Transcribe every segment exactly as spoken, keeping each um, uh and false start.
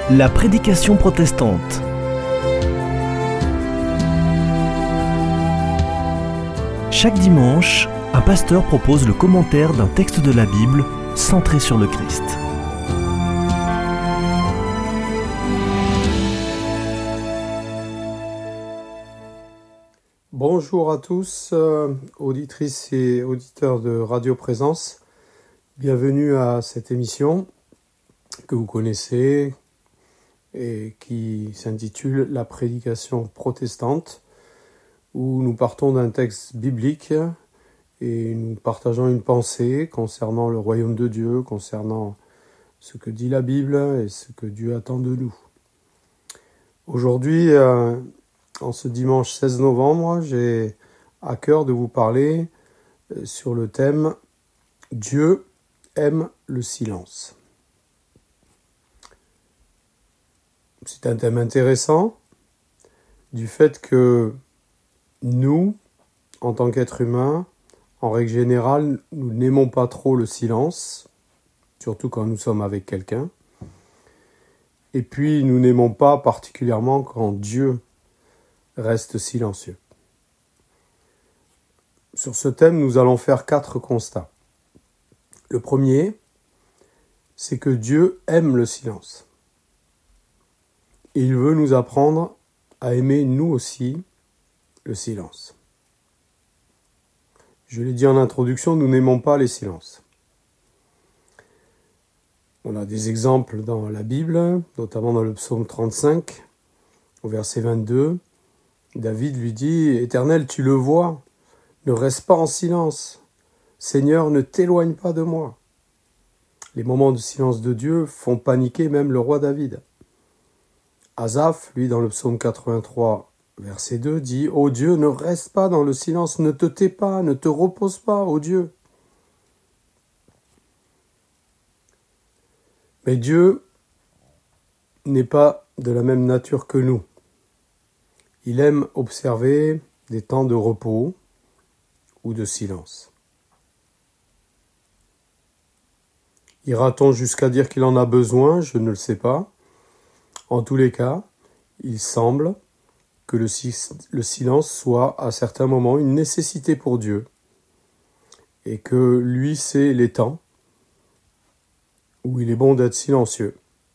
La prédication protestante. Chaque dimanche, un pasteur propose le commentaire d'un texte de la Bible centré sur le Christ. Bonjour à tous, euh, auditrices et auditeurs de Radio Présence. Bienvenue à cette émission que vous connaissez et qui s'intitule La prédication protestante, où nous partons d'un texte biblique et nous partageons une pensée concernant le royaume de Dieu, concernant ce que dit la Bible et ce que Dieu attend de nous. Aujourd'hui, euh, en ce dimanche seize novembre, j'ai à cœur de vous parler sur le thème « Dieu aime le silence ». C'est un thème intéressant du fait que nous, en tant qu'êtres humains, en règle générale, nous n'aimons pas trop le silence, surtout quand nous sommes avec quelqu'un. Et puis, nous n'aimons pas particulièrement quand Dieu reste silencieux. Sur ce thème, nous allons faire quatre constats. Le premier, c'est que Dieu aime le silence. Et il veut nous apprendre à aimer nous aussi le silence. Je l'ai dit en introduction, nous n'aimons pas les silences. On a des exemples dans la Bible, notamment dans le psaume trente-cinq, au verset vingt-deux. David lui dit « Éternel, tu le vois, ne reste pas en silence. Seigneur, ne t'éloigne pas de moi. » Les moments de silence de Dieu font paniquer même le roi David. Asaph, lui, dans le psaume quatre-vingt-trois, verset deux, dit « Ô Dieu, ne reste pas dans le silence, ne te tais pas, ne te repose pas, ô Dieu. » Mais Dieu n'est pas de la même nature que nous. Il aime observer des temps de repos ou de silence. Ira-t-on jusqu'à dire qu'il en a besoin ? Je ne le sais pas. En tous les cas, il semble que le, le silence soit à certains moments une nécessité pour Dieu et que lui sait les temps où il est bon d'être silencieux.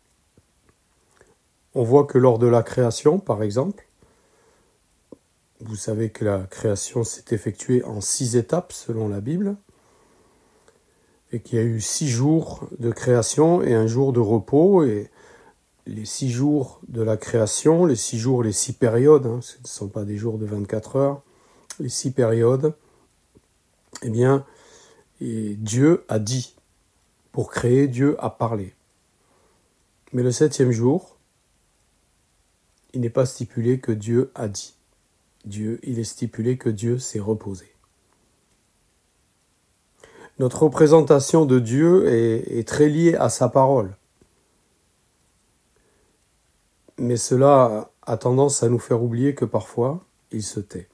On voit que lors de la création, par exemple, vous savez que la création s'est effectuée en six étapes selon la Bible et qu'il y a eu six jours de création et un jour de repos, et les six jours de la création, les six jours, les six périodes, hein, ce ne sont pas des jours de vingt-quatre heures, les six périodes, eh bien, et Dieu a dit. Pour créer, Dieu a parlé. Mais le septième jour, il n'est pas stipulé que Dieu a dit. Dieu, il est stipulé que Dieu s'est reposé. Notre représentation de Dieu est, est très liée à sa parole. Mais cela a tendance à nous faire oublier que parfois, il se tait.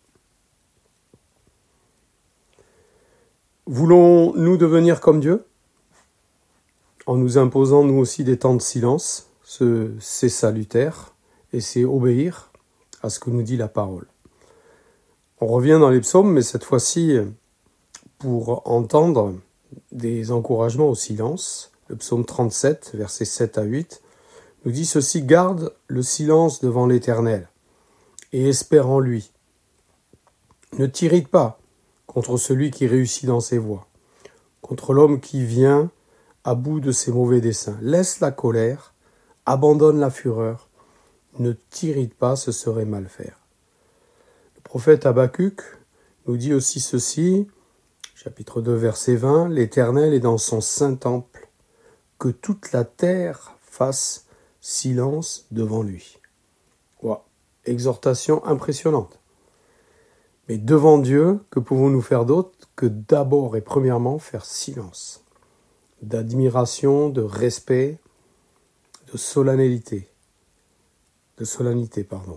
Voulons-nous devenir comme Dieu ? En nous imposant nous aussi des temps de silence, ce, c'est salutaire et c'est obéir à ce que nous dit la parole. On revient dans les psaumes, mais cette fois-ci pour entendre des encouragements au silence. Le psaume trente-sept, versets sept à huit, nous dit ceci: « Garde le silence devant l'Éternel et espère en lui. Ne t'irrite pas contre celui qui réussit dans ses voies, contre l'homme qui vient à bout de ses mauvais desseins. Laisse la colère, abandonne la fureur, ne t'irrite pas, ce serait mal faire. » Le prophète Habakkuk nous dit aussi ceci, chapitre deux, verset vingt, « L'Éternel est dans son saint temple, que toute la terre fasse silence devant lui. » Wow. Exhortation impressionnante. Mais devant Dieu, que pouvons-nous faire d'autre que d'abord et premièrement faire silence, d'admiration, de respect, de solennité, de solennité, pardon.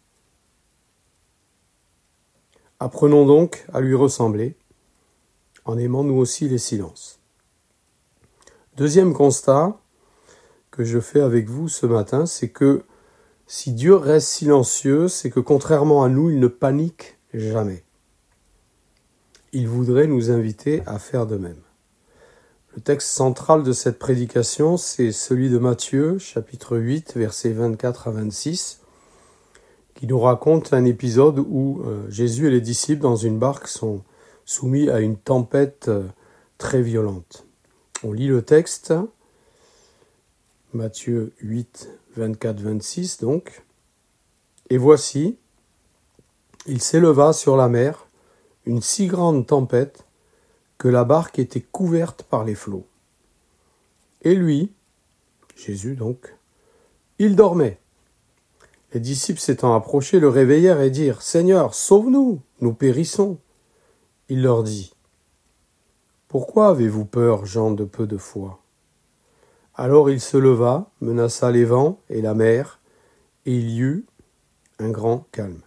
Apprenons donc à lui ressembler, en aimant nous aussi les silences. Deuxième constat, que je fais avec vous ce matin, c'est que si Dieu reste silencieux, c'est que contrairement à nous, il ne panique jamais. Il voudrait nous inviter à faire de même. Le texte central de cette prédication, c'est celui de Matthieu, chapitre huit, versets vingt-quatre à vingt-six, qui nous raconte un épisode où euh, Jésus et les disciples dans une barque sont soumis à une tempête euh, très violente. On lit le texte, Matthieu huit, vingt-quatre à vingt-six donc. Et voici, il s'éleva sur la mer une si grande tempête que la barque était couverte par les flots. Et lui, Jésus donc, il dormait. Les disciples s'étant approchés le réveillèrent et dirent « Seigneur, sauve-nous, nous périssons !» Il leur dit « Pourquoi avez-vous peur, gens de peu de foi ?» Alors il se leva, menaça les vents et la mer, et il y eut un grand calme.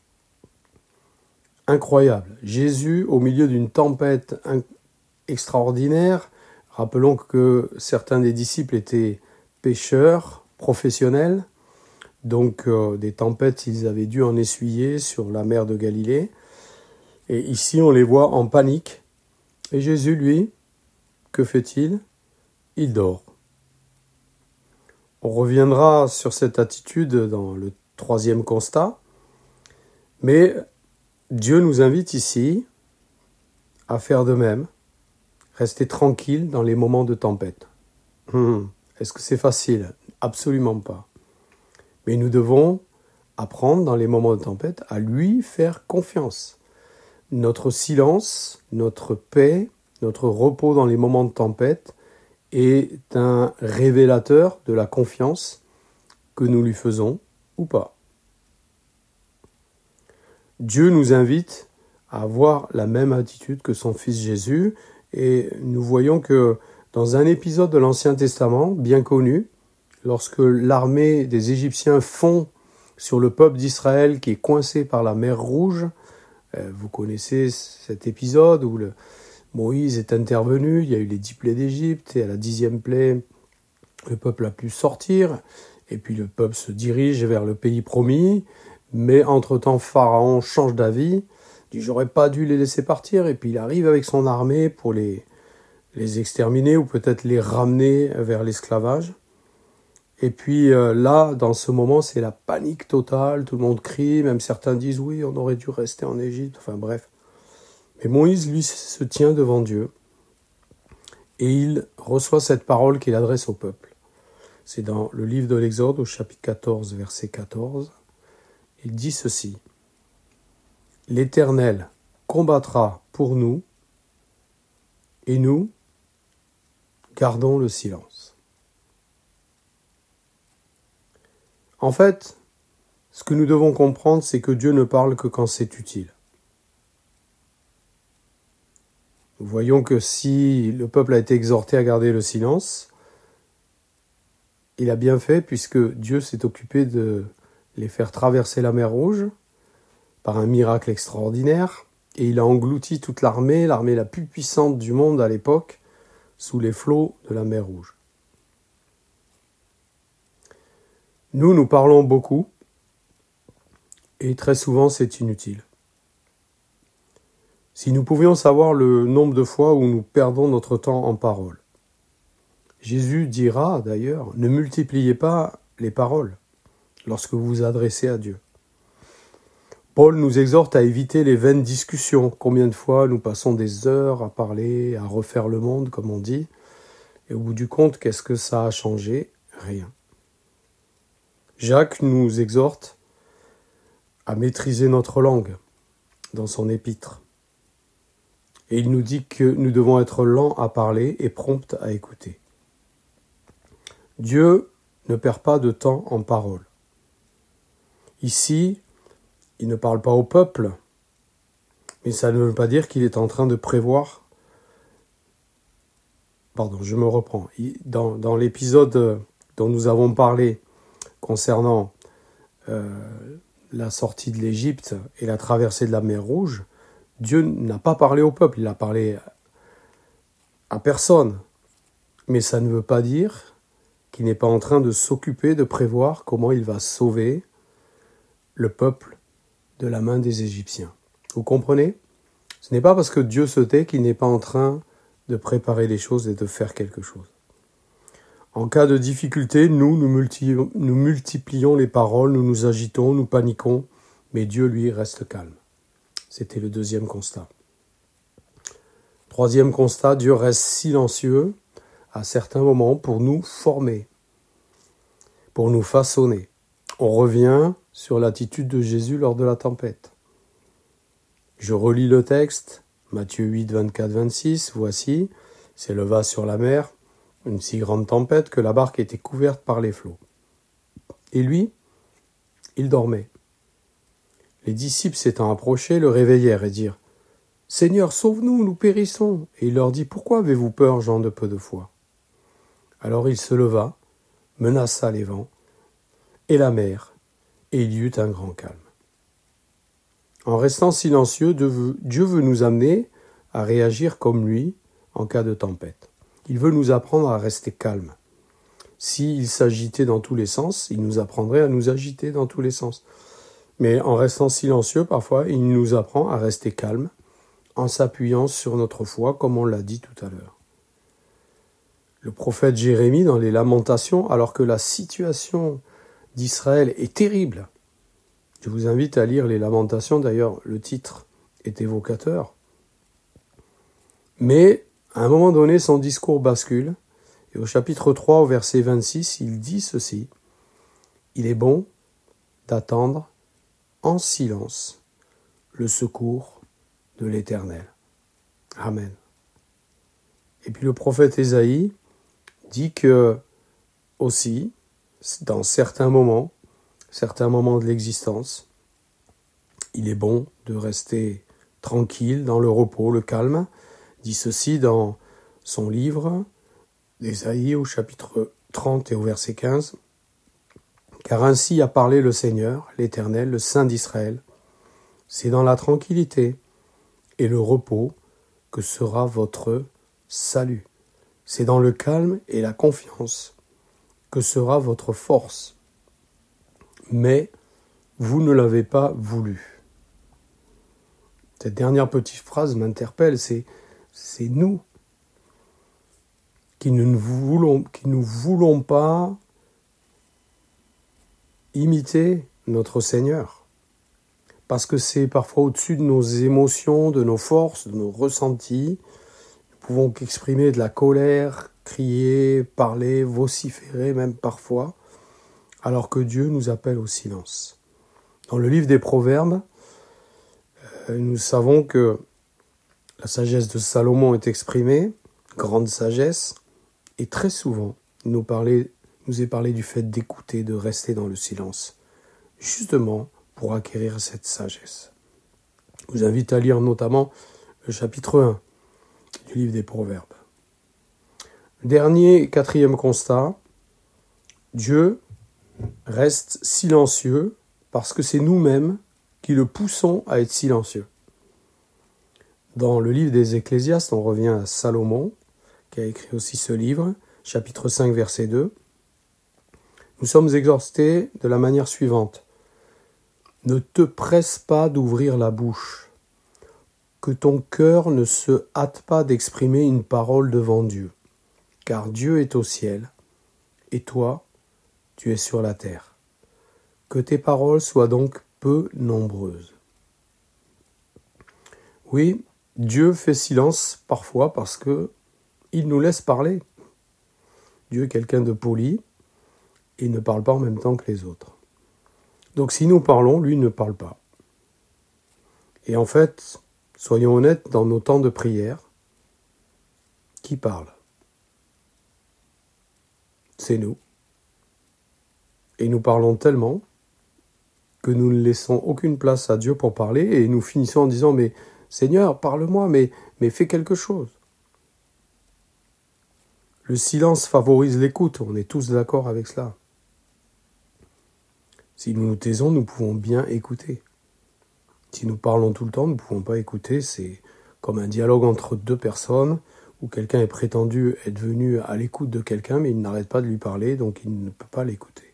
Incroyable. Jésus, au milieu d'une tempête extraordinaire, rappelons que certains des disciples étaient pêcheurs professionnels, donc euh, des tempêtes, ils avaient dû en essuyer sur la mer de Galilée. Et ici, on les voit en panique. Et Jésus, lui, que fait-il ? Il dort. On reviendra sur cette attitude dans le troisième constat, mais Dieu nous invite ici à faire de même, rester tranquille dans les moments de tempête. Hum, est-ce que c'est facile ? Absolument pas. Mais nous devons apprendre dans les moments de tempête à lui faire confiance. Notre silence, notre paix, notre repos dans les moments de tempête est un révélateur de la confiance que nous lui faisons ou pas. Dieu nous invite à avoir la même attitude que son Fils Jésus, et nous voyons que dans un épisode de l'Ancien Testament bien connu, lorsque l'armée des Égyptiens fond sur le peuple d'Israël qui est coincé par la mer Rouge, vous connaissez cet épisode où le Moïse est intervenu, il y a eu les dix plaies d'Égypte, et à la dixième plaie, le peuple a pu sortir, et puis le peuple se dirige vers le pays promis, mais entre-temps, Pharaon change d'avis, dit « j'aurais pas dû les laisser partir », et puis il arrive avec son armée pour les, les exterminer, ou peut-être les ramener vers l'esclavage. Et puis euh, là, dans ce moment, c'est la panique totale, tout le monde crie, même certains disent « oui, on aurait dû rester en Égypte », enfin bref. Mais Moïse, lui, se tient devant Dieu et il reçoit cette parole qu'il adresse au peuple. C'est dans le livre de l'Exode, au chapitre quatorze, verset quatorze. Il dit ceci. « L'Éternel combattra pour nous et nous gardons le silence. » En fait, ce que nous devons comprendre, c'est que Dieu ne parle que quand c'est utile. Nous voyons que si le peuple a été exhorté à garder le silence, il a bien fait puisque Dieu s'est occupé de les faire traverser la mer Rouge par un miracle extraordinaire, et il a englouti toute l'armée, l'armée la plus puissante du monde à l'époque, sous les flots de la mer Rouge. Nous, nous parlons beaucoup, et très souvent c'est inutile. Si nous pouvions savoir le nombre de fois où nous perdons notre temps en paroles. Jésus dira d'ailleurs, ne multipliez pas les paroles lorsque vous vous adressez à Dieu. Paul nous exhorte à éviter les vaines discussions. Combien de fois nous passons des heures à parler, à refaire le monde, comme on dit, et au bout du compte, qu'est-ce que ça a changé ? Rien. Jacques nous exhorte à maîtriser notre langue dans son épître. Et il nous dit que nous devons être lents à parler et prompts à écouter. Dieu ne perd pas de temps en paroles. Ici, il ne parle pas au peuple, mais ça ne veut pas dire qu'il est en train de prévoir. Pardon, je me reprends. Dans, dans l'épisode dont nous avons parlé concernant euh, la sortie de l'Égypte et la traversée de la mer Rouge, Dieu n'a pas parlé au peuple, il a parlé à personne. Mais ça ne veut pas dire qui n'est pas en train de s'occuper de prévoir comment il va sauver le peuple de la main des Égyptiens. Vous comprenez ? Ce n'est pas parce que Dieu se tait qu'il n'est pas en train de préparer les choses et de faire quelque chose. En cas de difficulté, nous, nous, multi- nous multiplions les paroles, nous nous agitons, nous paniquons, mais Dieu, lui, reste calme. C'était le deuxième constat. Troisième constat, Dieu reste silencieux à certains moments pour nous former, pour nous façonner. On revient sur l'attitude de Jésus lors de la tempête. Je relis le texte, Matthieu huit, vingt-quatre, vingt-six, voici, s'éleva sur la mer une si grande tempête que la barque était couverte par les flots. Et lui, il dormait. Les disciples s'étant approchés le réveillèrent et dirent « Seigneur, sauve-nous, nous périssons !» Et il leur dit « Pourquoi avez-vous peur, gens de peu de foi ?» Alors il se leva, menaça les vents et la mer, et il y eut un grand calme. En restant silencieux, Dieu veut nous amener à réagir comme lui en cas de tempête. Il veut nous apprendre à rester calme. S'il s'agitait dans tous les sens, il nous apprendrait à nous agiter dans tous les sens. Mais en restant silencieux, parfois, il nous apprend à rester calme, en s'appuyant sur notre foi, comme on l'a dit tout à l'heure. Le prophète Jérémie, dans les Lamentations, alors que la situation d'Israël est terrible, je vous invite à lire les Lamentations, d'ailleurs le titre est évocateur, mais à un moment donné, son discours bascule, et au chapitre trois, au verset vingt-six, il dit ceci, « Il est bon d'attendre en silence le secours de l'Éternel. » Amen. Et puis le prophète Ésaïe dit que, aussi, dans certains moments, certains moments de l'existence, il est bon de rester tranquille, dans le repos, le calme, dit ceci dans son livre d'Ésaïe au chapitre trente et au verset quinze. « Car ainsi a parlé le Seigneur, l'Éternel, le Saint d'Israël. C'est dans la tranquillité et le repos que sera votre salut. C'est dans le calme et la confiance que sera votre force. Mais vous ne l'avez pas voulu. » Cette dernière petite phrase m'interpelle, c'est C'est nous qui ne voulons, qui ne voulons pas imiter notre Seigneur. Parce que c'est parfois au-dessus de nos émotions, de nos forces, de nos ressentis. Nous pouvons qu'exprimer de la colère, crier, parler, vociférer même parfois, alors que Dieu nous appelle au silence. Dans le livre des Proverbes, nous savons que la sagesse de Salomon est exprimée, grande sagesse, et très souvent, il nous, parlait, nous est parlé du fait d'écouter, de rester dans le silence, justement pour acquérir cette sagesse. Je vous invite à lire notamment le chapitre un du livre des Proverbes. Dernier, quatrième constat, Dieu reste silencieux parce que c'est nous-mêmes qui le poussons à être silencieux. Dans le livre des Ecclésiastes, on revient à Salomon, qui a écrit aussi ce livre, chapitre cinq, verset deux. Nous sommes exhortés de la manière suivante. « Ne te presse pas d'ouvrir la bouche, que ton cœur ne se hâte pas d'exprimer une parole devant Dieu, car Dieu est au ciel, et toi, tu es sur la terre. Que tes paroles soient donc peu nombreuses. » Oui, Dieu fait silence parfois parce que il nous laisse parler. Dieu est quelqu'un de poli et il ne parle pas en même temps que les autres. Donc si nous parlons, lui ne parle pas. Et en fait, soyons honnêtes, dans nos temps de prière, qui parle ? C'est nous. Et nous parlons tellement que nous ne laissons aucune place à Dieu pour parler et nous finissons en disant « Mais Seigneur, parle-moi, mais, mais fais quelque chose. » Le silence favorise l'écoute, on est tous d'accord avec cela. Si nous nous taisons, nous pouvons bien écouter. Si nous parlons tout le temps, nous ne pouvons pas écouter. C'est comme un dialogue entre deux personnes où quelqu'un est prétendu être venu à l'écoute de quelqu'un, mais il n'arrête pas de lui parler, donc il ne peut pas l'écouter.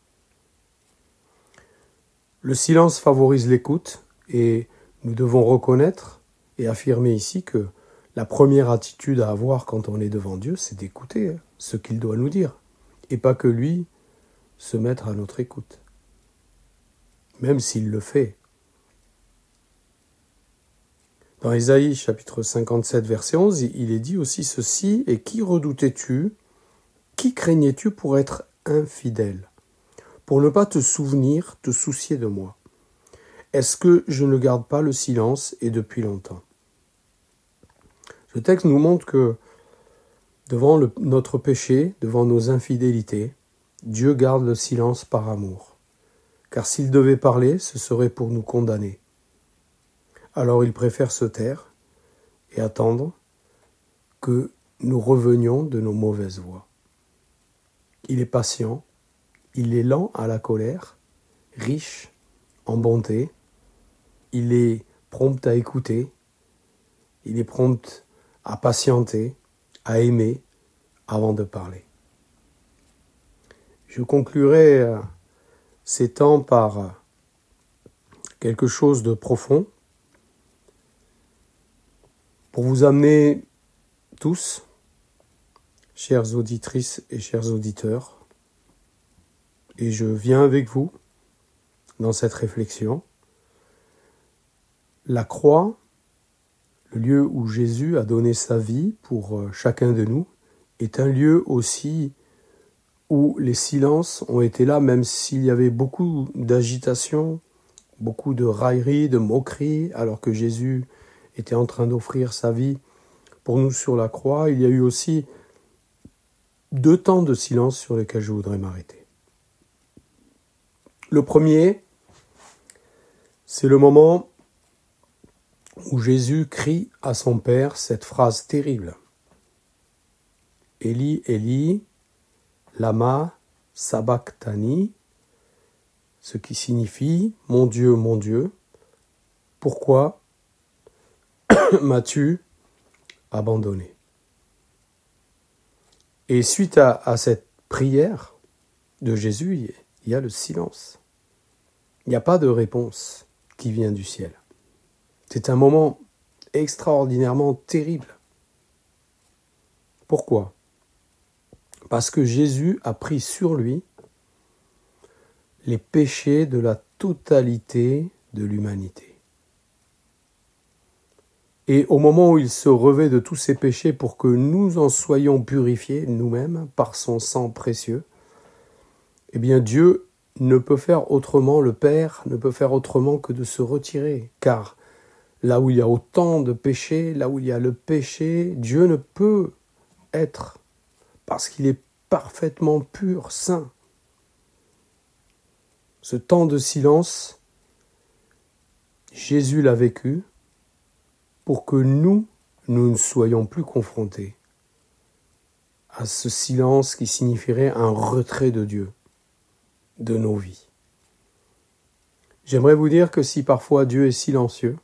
Le silence favorise l'écoute, et nous devons reconnaître et affirmer ici que la première attitude à avoir quand on est devant Dieu, c'est d'écouter ce qu'il doit nous dire, et pas que lui se mettre à notre écoute, même s'il le fait. Dans Ésaïe chapitre cinquante-sept, verset onze, il est dit aussi ceci, « Et qui redoutais-tu, qui craignais-tu pour être infidèle, pour ne pas te souvenir, te soucier de moi? Est-ce que je ne garde pas le silence et depuis longtemps ?» Ce texte nous montre que devant le, notre péché, devant nos infidélités, Dieu garde le silence par amour. Car s'il devait parler, ce serait pour nous condamner. Alors il préfère se taire et attendre que nous revenions de nos mauvaises voies. Il est patient, il est lent à la colère, riche en bonté, il est prompt à écouter, il est prompt à patienter, à aimer avant de parler. Je conclurai ces temps par quelque chose de profond pour vous amener tous, chères auditrices et chers auditeurs, et je viens avec vous dans cette réflexion. La croix, le lieu où Jésus a donné sa vie pour chacun de nous, est un lieu aussi où les silences ont été là, même s'il y avait beaucoup d'agitation, beaucoup de raillerie, de moquerie, alors que Jésus était en train d'offrir sa vie pour nous sur la croix. Il y a eu aussi deux temps de silence sur lesquels je voudrais m'arrêter. Le premier, c'est le moment où Jésus crie à son Père cette phrase terrible. « Eli, Eli, lama sabachthani », ce qui signifie « Mon Dieu, mon Dieu, pourquoi m'as-tu abandonné ?» Et suite à, à cette prière de Jésus, il y a le silence. Il n'y a pas de réponse qui vient du ciel. C'est un moment extraordinairement terrible. Pourquoi ? Parce que Jésus a pris sur lui les péchés de la totalité de l'humanité. Et au moment où il se revêt de tous ces péchés pour que nous en soyons purifiés nous-mêmes par son sang précieux, eh bien Dieu ne peut faire autrement, le Père ne peut faire autrement que de se retirer, car là où il y a autant de péchés, là où il y a le péché, Dieu ne peut être, parce qu'il est parfaitement pur, saint. Ce temps de silence, Jésus l'a vécu pour que nous, nous ne soyons plus confrontés à ce silence qui signifierait un retrait de Dieu de nos vies. J'aimerais vous dire que si parfois Dieu est silencieux,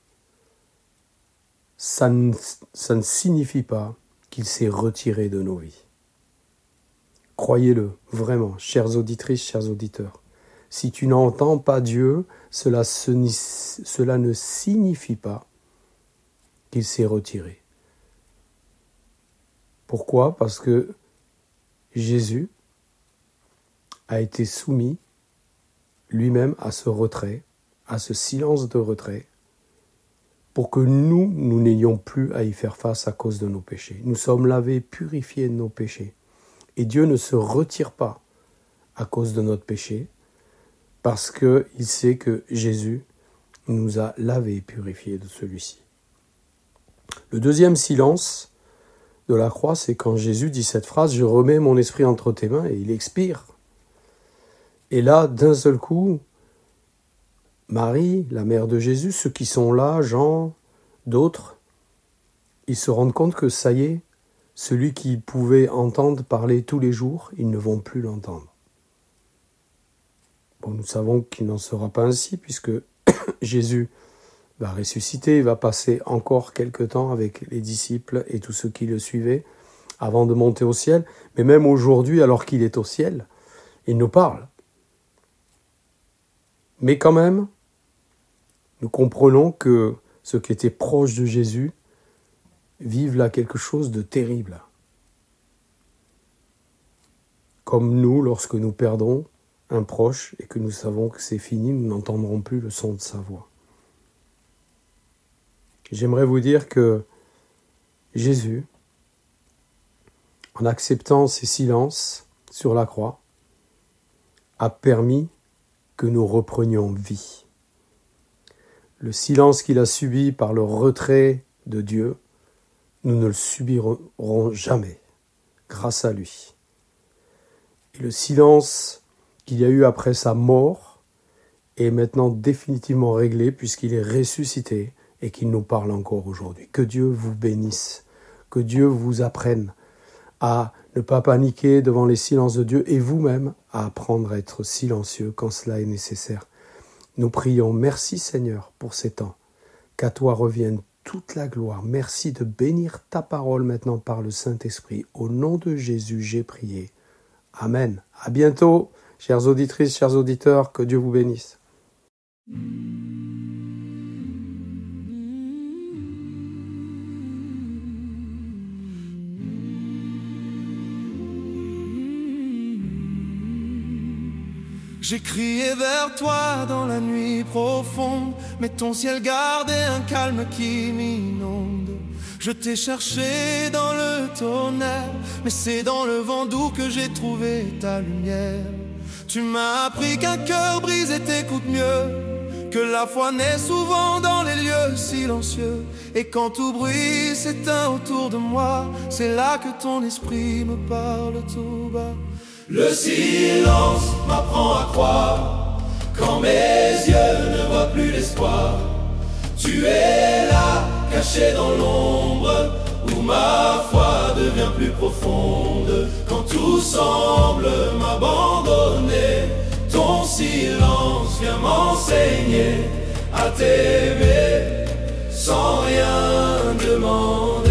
ça ne, ça ne signifie pas qu'il s'est retiré de nos vies. Croyez-le, vraiment, chères auditrices, chers auditeurs. Si tu n'entends pas Dieu, cela, se, cela ne signifie pas qu'il s'est retiré. Pourquoi ? Parce que Jésus a été soumis lui-même à ce retrait, à ce silence de retrait, pour que nous, nous n'ayons plus à y faire face à cause de nos péchés. Nous sommes lavés, purifiés de nos péchés. Et Dieu ne se retire pas à cause de notre péché, parce qu'il sait que Jésus nous a lavés et purifiés de celui-ci. Le deuxième silence de la croix, c'est quand Jésus dit cette phrase « Je remets mon esprit entre tes mains » et il expire. Et là, d'un seul coup, Marie, la mère de Jésus, ceux qui sont là, Jean, d'autres, ils se rendent compte que ça y est, celui qui pouvait entendre parler tous les jours, ils ne vont plus l'entendre. Bon, nous savons qu'il n'en sera pas ainsi, puisque Jésus va ressusciter, il va passer encore quelque temps avec les disciples et tous ceux qui le suivaient avant de monter au ciel. Mais même aujourd'hui, alors qu'il est au ciel, il nous parle. Mais quand même, nous comprenons que ceux qui étaient proches de Jésus vivent là quelque chose de terrible. Comme nous, lorsque nous perdons un proche et que nous savons que c'est fini, nous n'entendrons plus le son de sa voix. J'aimerais vous dire que Jésus, en acceptant ces silences sur la croix, a permis que nous reprenions vie. Le silence qu'il a subi par le retrait de Dieu, nous ne le subirons jamais, grâce à lui. Et le silence qu'il y a eu après sa mort est maintenant définitivement réglé puisqu'il est ressuscité et qu'il nous parle encore aujourd'hui. Que Dieu vous bénisse, que Dieu vous apprenne à ne pas paniquer devant les silences de Dieu et vous-même à apprendre à être silencieux quand cela est nécessaire. Nous prions, merci Seigneur pour ces temps, qu'à toi revienne toute la gloire. Merci de bénir ta parole maintenant par le Saint-Esprit. Au nom de Jésus, j'ai prié. Amen. À bientôt, chères auditrices, chers auditeurs, que Dieu vous bénisse. J'ai crié vers toi dans la nuit profonde, mais ton ciel gardait un calme qui m'inonde. Je t'ai cherché dans le tonnerre, mais c'est dans le vent doux que j'ai trouvé ta lumière. Tu m'as appris qu'un cœur brisé t'écoute mieux, que la foi naît souvent dans les lieux silencieux. Et quand tout bruit s'éteint autour de moi, c'est là que ton esprit me parle tout bas. Le silence m'apprend à croire, quand mes yeux ne voient plus l'espoir. Tu es là, caché dans l'ombre, où ma foi devient plus profonde. Quand tout semble m'abandonner, ton silence vient m'enseigner à t'aimer sans rien demander.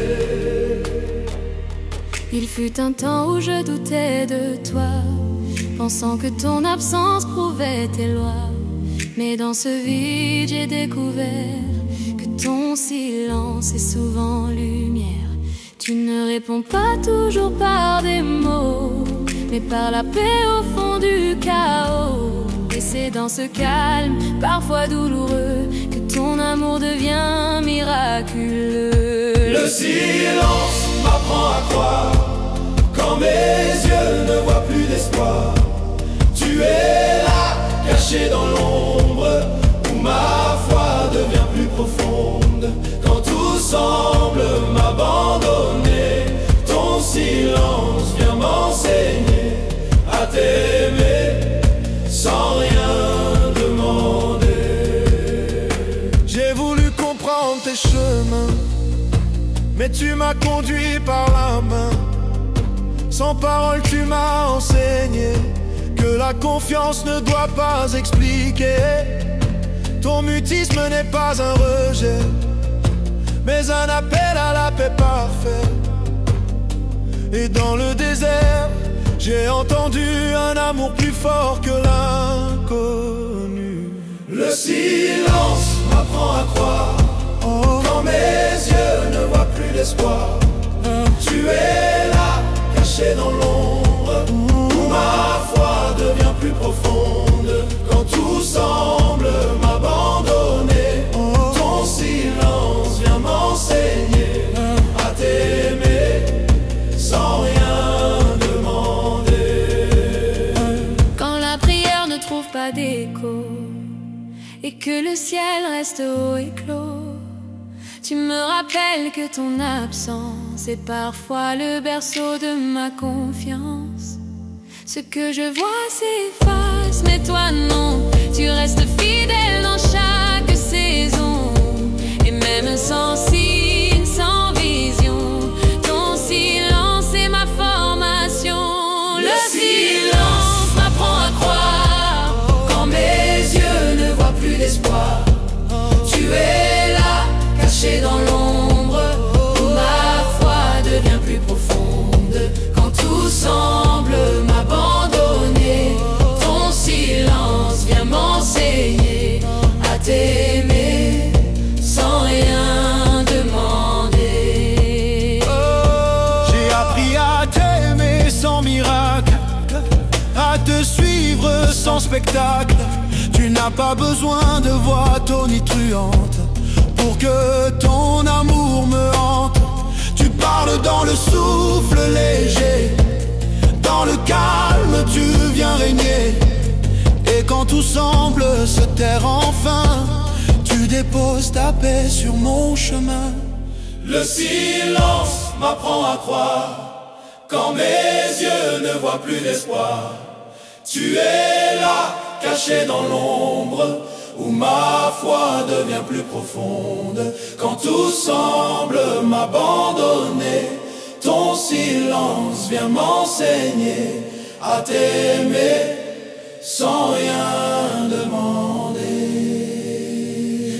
Il fut un temps où je doutais de toi, pensant que ton absence prouvait tes lois. Mais dans ce vide j'ai découvert que ton silence est souvent lumière. Tu ne réponds pas toujours par des mots, mais par la paix au fond du chaos. Et c'est dans ce calme, parfois douloureux, que ton amour devient miraculeux. Le silence m'apprend à croire, quand mes yeux ne voient plus d'espoir. Tu es là, caché dans l'ombre, où ma foi devient plus profonde. Quand tout semble m'abandonner, ton silence vient m'enseigner à t'aimer sans rien demander. J'ai voulu comprendre tes chemins, mais tu m'as conduit par la main. Sans parole tu m'as enseigné que la confiance ne doit pas expliquer. Ton mutisme n'est pas un rejet, mais un appel à la paix parfaite. Et dans le désert, j'ai entendu un amour plus fort que l'inconnu. Le silence m'apprend à croire, oh, quand mes yeux ne voient plus d'espoir. Tu es là, caché dans l'ombre, où ma foi devient plus profonde. Quand tout semble m'abandonner, ton silence vient m'enseigner à t'aimer sans rien demander. Quand la prière ne trouve pas d'écho et que le ciel reste haut et clos, tu me rappelles que ton absence est parfois le berceau de ma confiance. Ce que je vois s'efface, mais toi non, tu restes fidèle dans chaque saison. Et même sans signe, sans vision, ton silence est ma formation. Le silence m'apprend à croire, quand mes yeux ne voient plus d'espoir. Tu es sans spectacle. Tu n'as pas besoin de voix tonitruante pour que ton amour me hante. Tu parles dans le souffle léger, dans le calme tu viens régner. Et quand tout semble se taire enfin, tu déposes ta paix sur mon chemin. Le silence m'apprend à croire quand mes yeux ne voient plus d'espoir. Tu es là, caché dans l'ombre, où ma foi devient plus profonde. Quand tout semble m'abandonner, ton silence vient m'enseigner à t'aimer